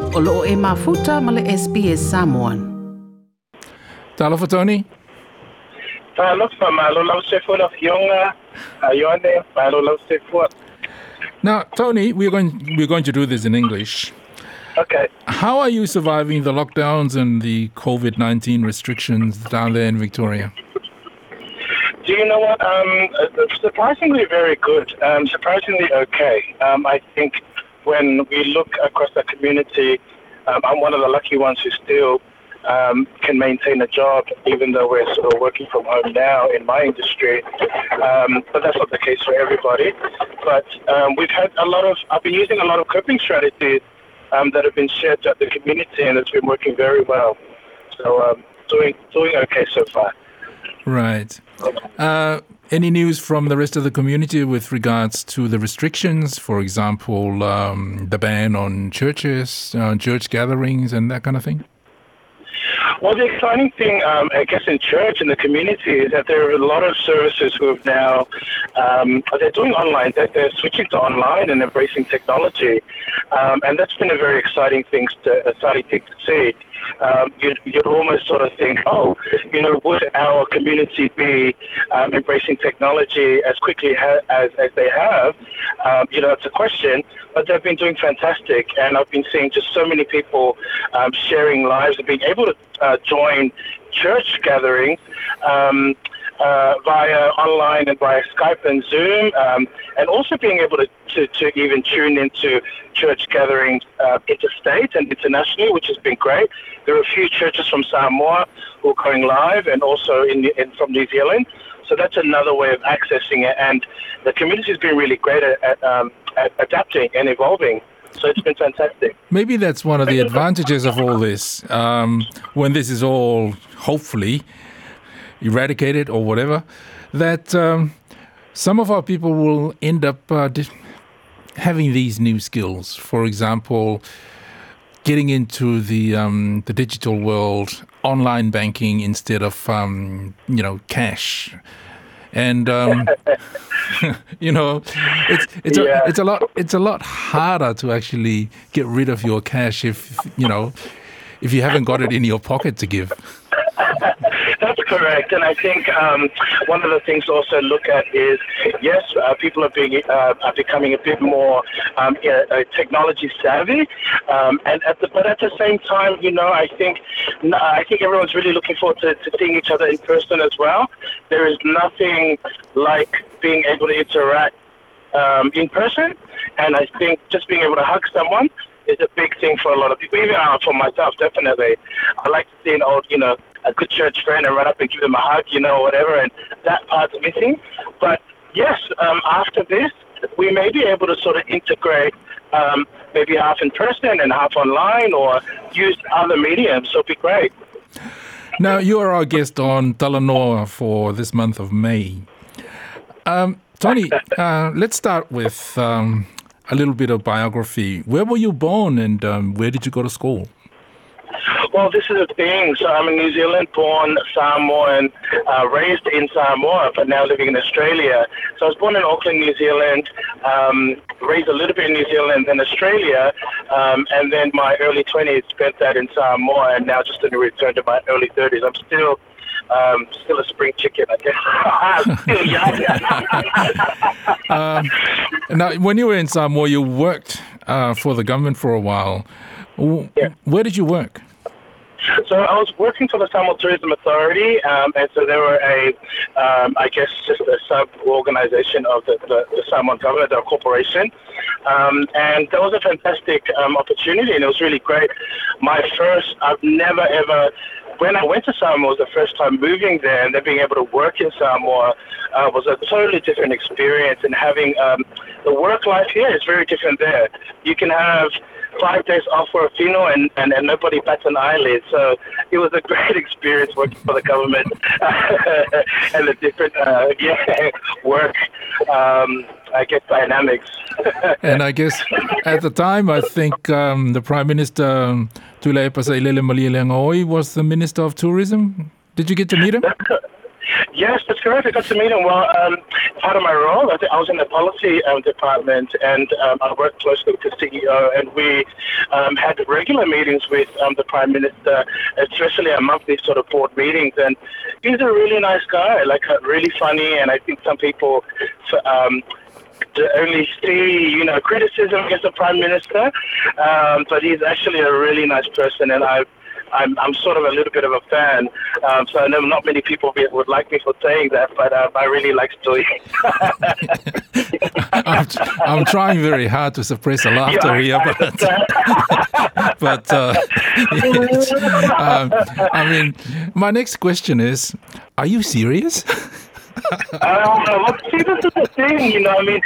O loo e mafuta ma le SBS Samoan. Talofa Tony. Talofa malo lau se fo la fionga ayone malo lau se fo. Now, Tony, we're going to do this in English. Okay. How are you surviving the lockdowns and the COVID-19 restrictions down there in Victoria? Do you know what? Surprisingly very good. Surprisingly okay. I think when we look across the community, I'm one of the lucky ones who still can maintain a job, even though we're sort of working from home now in my industry. But that's not the case for everybody. But I've been using a lot of coping strategies that have been shared to the community, and it's been working very well. So doing okay so far. Right. Any news from the rest of the community with regards to the restrictions? For example, the ban on churches, church gatherings, and that kind of thing? Well, the exciting thing, I guess, in church and the community is that there are a lot of services who have now, they're doing online, they're switching to online and embracing technology. And that's been a very exciting thing to see. You'd almost sort of think, would our community be embracing technology as quickly as they have? It's a question, but they've been doing fantastic. And I've been seeing just so many people sharing lives and being able to join church gatherings via online and via Skype and Zoom, and also being able to even tune into church gatherings interstate and internationally, which has been great. There are a few churches from Samoa who are going live, and also from New Zealand. So that's another way of accessing it, and the community has been really great at adapting and evolving. So it's been fantastic. Maybe that's one of the advantages of all this. When this is all hopefully eradicated or whatever, that some of our people will end up having these new skills. For example, getting into the digital world, online banking instead of cash. And it's a lot harder to actually get rid of your cash if you haven't got it in your pocket to give. That's correct, and I think one of the things to also look at is, yes, people are becoming a bit more technology savvy, but at the same time, I think everyone's really looking forward to seeing each other in person as well. There is nothing like being able to interact in person, and I think just being able to hug someone is a big thing for a lot of people, even for myself, definitely. I like to see an old, a good church friend and run up and give them a hug, whatever, and that part's missing. But yes, after this, we may be able to sort of integrate maybe half in person and half online, or use other mediums, so it'd be great. Now, you are our guest on Talanoa for this month of May. Tony, let's start with a little bit of biography. Where were you born, and where did you go to school? Well, this is the thing. So I'm a New Zealand-born Samoan, raised in Samoa, but now living in Australia. So I was born in Auckland, New Zealand, raised a little bit in New Zealand, then Australia, and then my early 20s spent that in Samoa, and now just in a return to my early 30s. I'm still a spring chicken, I guess. Still young. Now, when you were in Samoa, you worked for the government for a while. Yeah. Where did you work? So I was working for the Samoa Tourism Authority, and so they were just a sub-organization of the Samoan government, their corporation. And that was a fantastic opportunity, and it was really great. When I went to Samoa, it was the first time moving there, and then being able to work in Samoa was a totally different experience. And having the work life here is very different there. You can have 5 days off for a funeral and nobody bats an eyelid. So it was a great experience working for the government and the different work, dynamics. And I guess at the time, I think the Prime Minister, Tulae Pasailele Malielegaoi, was the Minister of Tourism. Did you get to meet him? Yes, that's correct. I got to meet him. Well, part of my role, I was in the policy department, and I worked closely with the CEO, and we had regular meetings with the Prime Minister, especially our monthly sort of board meetings. And he's a really nice guy, like really funny, and I think some people to only see, criticism against the Prime Minister, but he's actually a really nice person, and I'm sort of a little bit of a fan, so I know not many people would like me for saying that, but I really like Tui. I'm trying very hard to suppress the laughter here, but I mean, my next question is, are you serious? Well, see, this is the thing, I mean,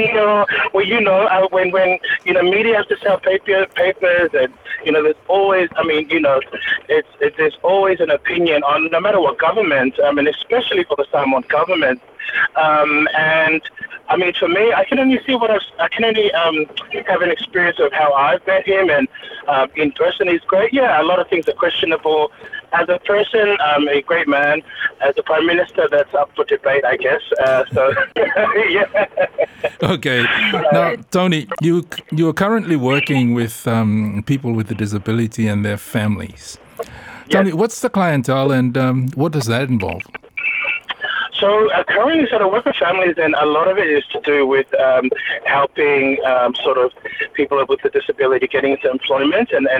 when media has to sell papers, and there's always, there's always an opinion on no matter what government, especially for the Samoan government, and I mean, for me, I can only see I can only have an experience of how I've met him, and in person he's great. Yeah, a lot of things are questionable. As a person, a great man. As a Prime Minister, that's up for debate, I guess. So, yeah. Okay. Now, Tony, you are currently working with people with a disability and their families. Tell me, what's the clientele, and what does that involve? So currently, sort of work with families, and a lot of it is to do with helping sort of people with a disability getting into employment, and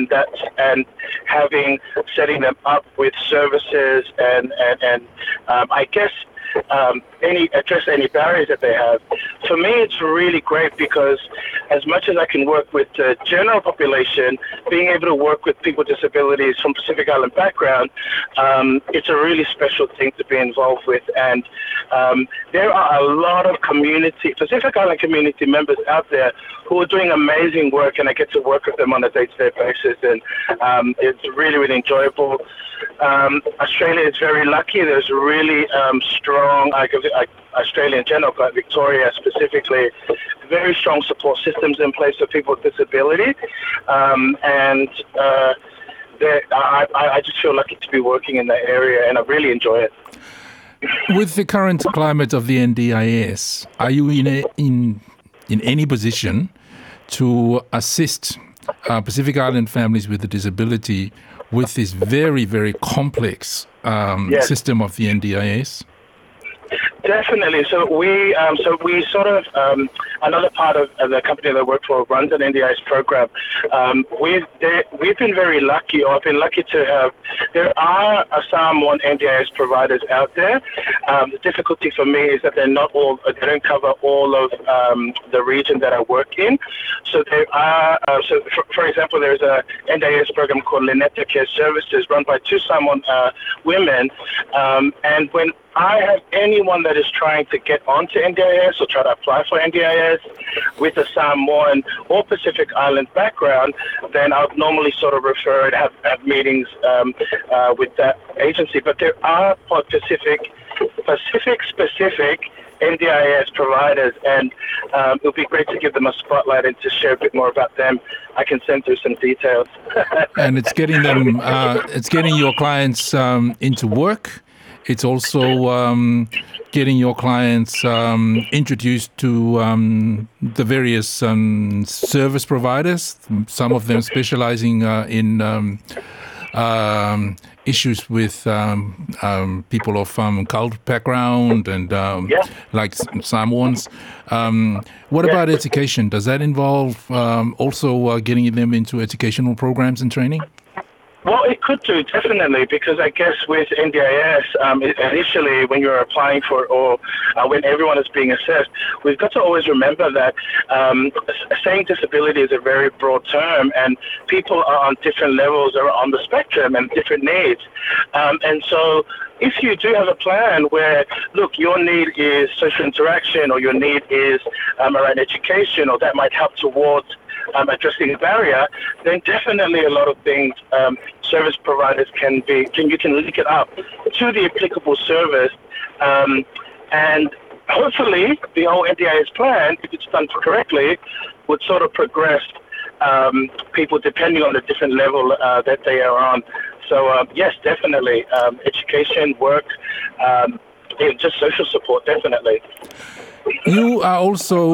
setting them up with services, and I guess address any barriers that they have. For me, it's really great because as much as I can work with the general population, being able to work with people with disabilities from Pacific Island background, it's a really special thing to be involved with. And there are a lot of Pacific Island community members out there who are doing amazing work, and I get to work with them on a day-to-day basis, and it's really, really enjoyable. Australia is very lucky. There's really strong, Australia in general, but Victoria specifically, very strong support systems in place for people with disability, and I just feel lucky to be working in that area, and I really enjoy it. With the current climate of the NDIS, are you in any position to assist Pacific Island families with a disability with this very, very complex system of the NDIS? Definitely. So we sort of another part of the company that I work for runs an NDIS program. We've been very lucky, or I've been lucky to have. There are Samoan NDIS providers out there. The difficulty for me is that they don't cover all of the region that I work in. So there are. For example, there's a NDIS program called Lynetta Care Services, run by two Samoan women, and when I have anyone that is trying to get onto NDIS or try to apply for NDIS with a Samoan or Pacific Island background, then I would normally sort of refer and have meetings with that agency. But there are Pacific-specific NDIS providers, and it would be great to give them a spotlight and to share a bit more about them. I can send through some details. And it's getting them, it's getting your clients into work. It's also getting your clients introduced to the various service providers, some of them specializing in issues with people of cult background and like Samoans. What about education? Does that involve also getting them into educational programs and training? Well, it could do, definitely, because I guess with NDIS, initially when you're applying for or when everyone is being assessed, we've got to always remember that saying disability is a very broad term, and people are on different levels or on the spectrum and different needs. And so if you do have a plan where, look, your need is social interaction, or your need is around education, or that might help towards addressing a barrier, then definitely a lot of things service providers you can link it up to the applicable service, and hopefully the whole NDIS plan, if it's done correctly, would sort of progress people depending on the different level that they are on. So yes, definitely education, work, just social support, definitely. You are also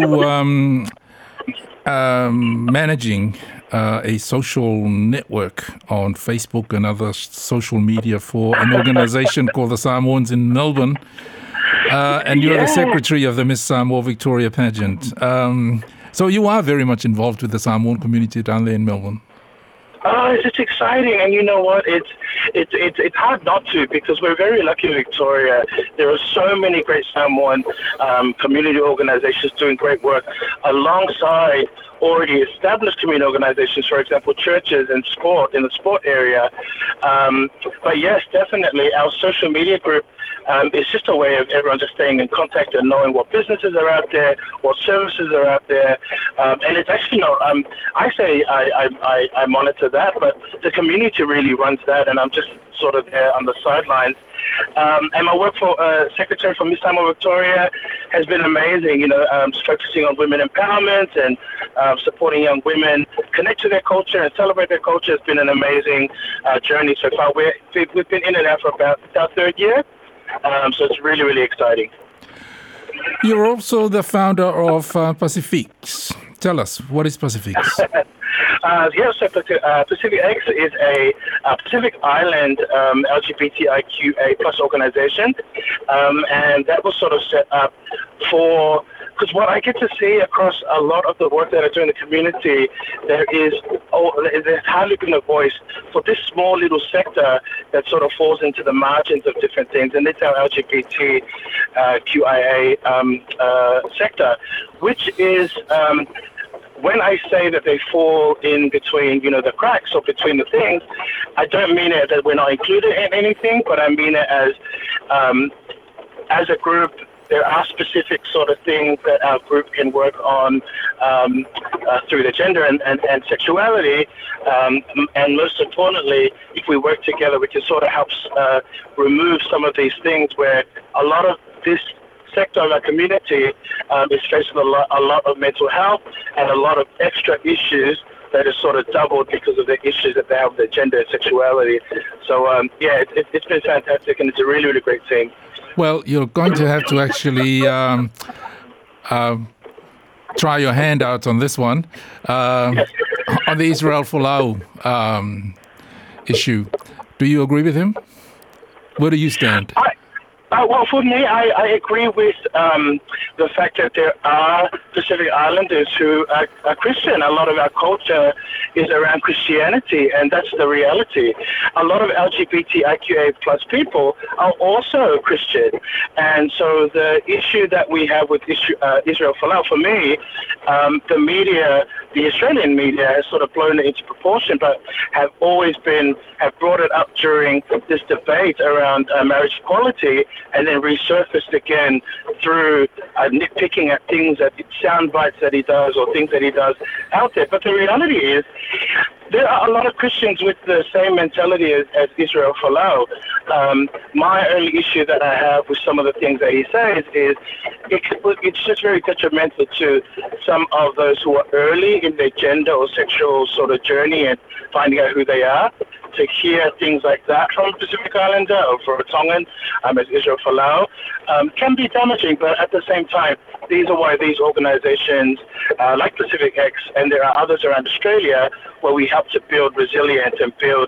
managing a social network on Facebook and other social media for an organization called the Samoans in Melbourne. And you're the secretary of the Miss Samoa Victoria pageant. So you are very much involved with the Samoan community down there in Melbourne. Oh, it's exciting, and you know what? It's hard not to, because we're very lucky in Victoria. There are so many great Samoan community organizations doing great work alongside already established community organizations, for example, churches and sport in the sport area. But yes, definitely, our social media group it's just a way of everyone just staying in contact and knowing what businesses are out there, what services are out there. And it's actually not, I say I monitor that, but the community really runs that, and I'm just sort of there on the sidelines. And my work for Secretary for Miss Samoa Victoria has been amazing, focusing on women empowerment and supporting young women connect to their culture and celebrate their culture has been an amazing journey so far. We've been in and out for about our third year. So it's really, really exciting. You're also the founder of Pacifics. Tell us, what is Pacifics? So Pacific X is a Pacific Island LGBTIQA plus organization, and that was sort of set up for, because what I get to see across a lot of the work that I do in the community, there's hardly been a voice for this small little sector that sort of falls into the margins of different things, and it's our LGBT QIA sector, which is when I say that they fall in between, the cracks or between the things, I don't mean it that we're not included in anything, but I mean it as a group, there are specific sort of things that our group can work on through the gender and sexuality. And most importantly, if we work together, we can sort of help remove some of these things where a lot of this sector of our community is facing a lot of mental health and a lot of extra issues that is sort of doubled because of the issues that they have with their gender and sexuality. So, it's been fantastic, and it's a really, really great team. Well, you're going to have to actually try your hand out on this one. On the Israel Folau issue, do you agree with him? Where do you stand? Well, for me, I agree with the fact that there are Pacific Islanders who are Christian. A lot of our culture is around Christianity, and that's the reality. A lot of LGBTIQA plus people are also Christian. And so the issue that we have with Israel Folau, for me, the media, the Australian media has sort of blown it into proportion, but have brought it up during this debate around marriage equality, and then resurfaced again through nitpicking at things, sound bites that he does or things that he does out there. But the reality is, there are a lot of Christians with the same mentality as Israel Folau. My only issue that I have with some of the things that he says is it's just very detrimental to some of those who are early in their gender or sexual sort of journey and finding out who they are. To hear things like that from a Pacific Islander or for a Tongan, as Israel Folau, can be damaging. But at the same time, these are why these organizations like Pacific X, and there are others around Australia, where we help to build resilience and build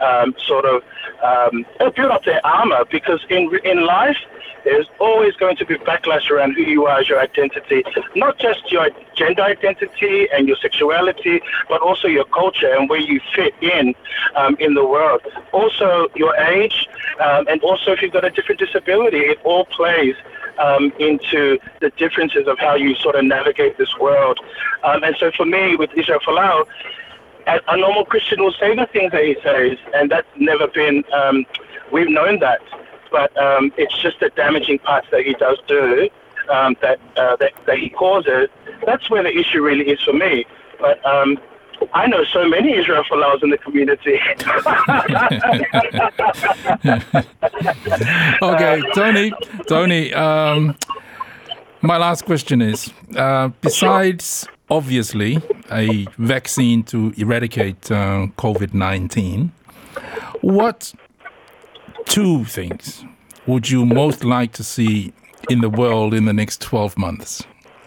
build up their armor. Because in life, there's always going to be backlash around who you are as your identity, not just your gender identity and your sexuality, but also your culture and where you fit in the world. Also your age, and also if you've got a different disability, it all plays into the differences of how you sort of navigate this world. And so for me, with Israel Folau, a normal Christian will say the things that he says, and that's never been, we've known that. But it's just the damaging parts that he does do that he causes. That's where the issue really is for me. But I know so many Israel Folaus in the community. Okay, Tony. My last question is: besides obviously a vaccine to eradicate COVID-19, what two things would you most like to see in the world in the next 12 months?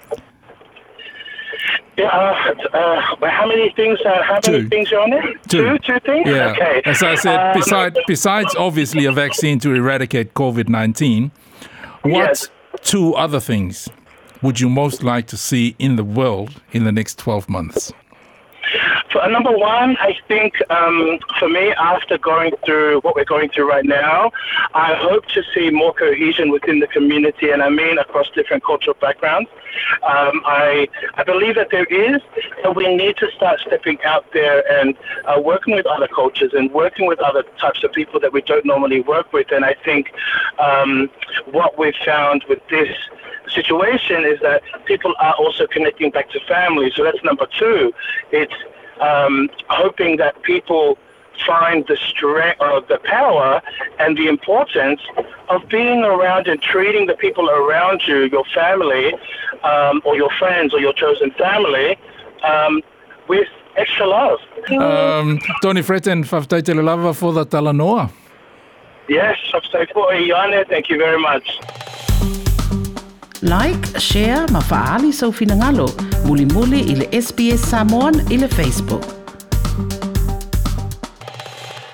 Yeah, how many things? Two. Things are on it? Two. Two things. Yeah. Okay. As I said, besides obviously a vaccine to eradicate COVID-19, what Yes. two other things would you most like to see in the world in the next 12 months? For number one, I think for me, after going through what we're going through right now, I hope to see more cohesion within the community, and I mean across different cultural backgrounds. I believe that there is, and we need to start stepping out there and working with other cultures and working with other types of people that we don't normally work with. And I think what we've found with this situation is that people are also connecting back to family. So that's number two. It's hoping that people find the strength of the power and the importance of being around and treating the people around you, your family, or your friends or your chosen family, with extra love. Tony Fretten, whawtaitele lava for the Talanoa. Yes, thank you very much. Like, share, ma faali sau finangalo. Muli muli ile SBS Samoan ile Facebook.